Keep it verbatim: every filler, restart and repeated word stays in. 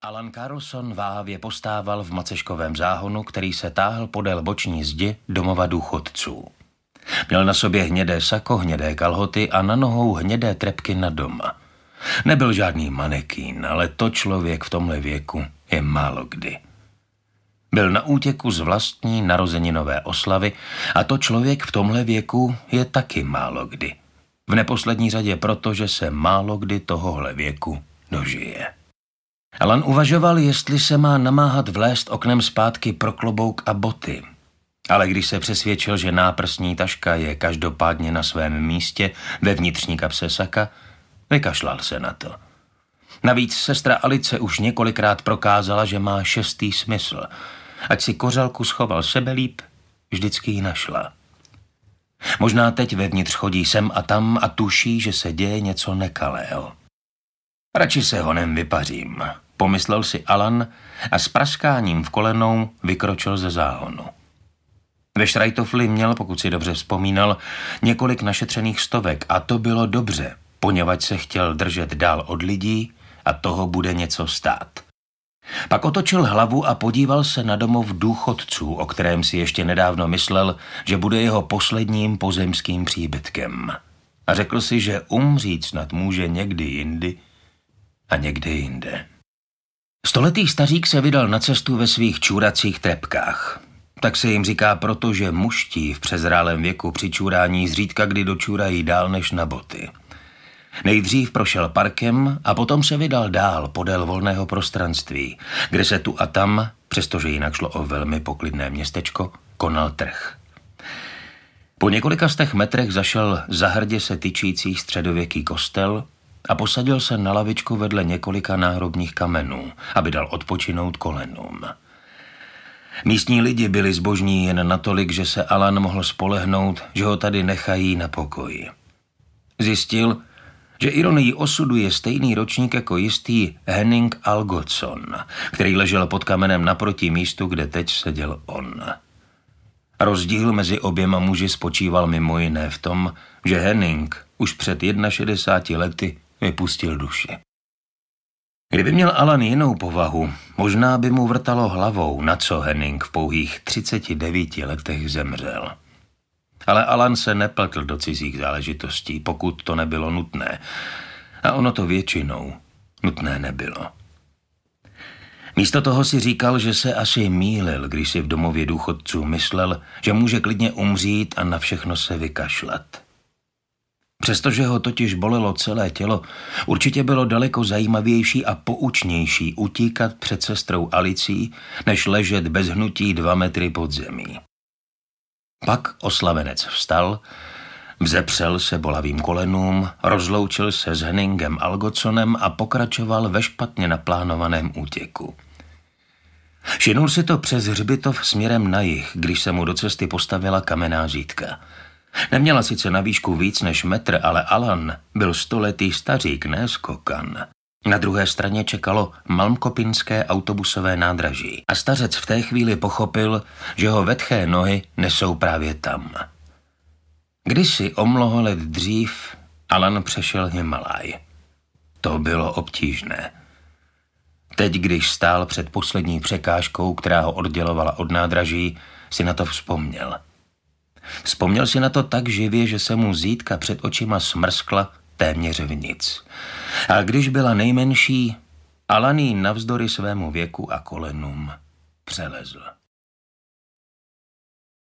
Alan Carlson váhavě postával v maceškovém záhonu, který se táhl podél boční zdi domova důchodců. Měl na sobě hnědé sako, hnědé kalhoty a na nohou hnědé trepky na doma. Nebyl žádný manekín, ale to člověk v tomhle věku je málo kdy. Byl na útěku z vlastní narozeninové oslavy a to člověk v tomhle věku je taky málo kdy. V neposlední řadě proto, že se málo kdy tohohle věku dožije. Alan uvažoval, jestli se má namáhat vlézt oknem zpátky pro klobouk a boty. Ale když se přesvědčil, že náprsní taška je každopádně na svém místě ve vnitřní kapse saka, vykašlal se na to. Navíc sestra Alice už několikrát prokázala, že má šestý smysl. Ať si kořalku schoval sebelíp, vždycky ji našla. Možná teď vevnitř chodí sem a tam a tuší, že se děje něco nekalého. Radši se honem vypařím, pomyslel si Alan a s praskáním v kolenou vykročil ze záhonu. Ve štrajtofli měl, pokud si dobře vzpomínal, několik našetřených stovek a to bylo dobře, poněvadž se chtěl držet dál od lidí a toho bude něco stát. Pak otočil hlavu a podíval se na domov důchodců, o kterém si ještě nedávno myslel, že bude jeho posledním pozemským příbytkem. A řekl si, že umřít snad může někdy jindy a někdy jinde. Stoletý stařík se vydal na cestu ve svých čůracích trepkách. Tak se jim říká proto, že muští v přezrálém věku při čůrání zřídka kdy dočůrají dál než na boty. Nejdřív prošel parkem a potom se vydal dál podél volného prostranství, kde se tu a tam, přestože jinak šlo o velmi poklidné městečko, konal trh. Po několika stech metrech zašel zahrdě se tyčící středověký kostel a posadil se na lavičku vedle několika náhrobních kamenů, aby dal odpočinout kolenům. Místní lidi byli zbožní jen natolik, že se Alan mohl spolehnout, že ho tady nechají na pokoji. Zjistil, že ironií osudu je stejný ročník jako jistý Henning Algotsson, který ležel pod kamenem naproti místu, kde teď seděl on. Rozdíl mezi oběma muži spočíval mimo jiné v tom, že Henning už před šedesáti jedna lety vypustil duši. Kdyby měl Alan jinou povahu, možná by mu vrtalo hlavou, na co Henning v pouhých třiceti devíti letech zemřel. Ale Alan se nepletl do cizích záležitostí, pokud to nebylo nutné. A ono to většinou nutné nebylo. Místo toho si říkal, že se asi mýlil, když si v domově důchodců myslel, že může klidně umřít a na všechno se vykašlat. Přestože ho totiž bolelo celé tělo, určitě bylo daleko zajímavější a poučnější utíkat před sestrou Alicí, než ležet bez hnutí dva metry pod zemí. Pak oslavenec vstal, vzepřel se bolavým kolenům, rozloučil se s Henningem Algotssonem a pokračoval ve špatně naplánovaném útěku. Všimnul si to přes hřbitov směrem na jih, když se mu do cesty postavila kamenná řídka. Neměla sice na výšku víc než metr, ale Alan byl stoletý stařík, ne skokan. Na druhé straně čekalo malmkopinské autobusové nádraží a stařec v té chvíli pochopil, že ho vetché nohy nesou právě tam. Kdysi o mnoho let dřív Alan přešel Himalaj. To bylo obtížné. Teď, když stál před poslední překážkou, která ho oddělovala od nádraží, si na to vzpomněl. Vzpomněl si na to tak živě, že se mu zídka před očima smrskla téměř v nic. A když byla nejmenší, Alan jí navzdory svému věku a kolenům přelezl.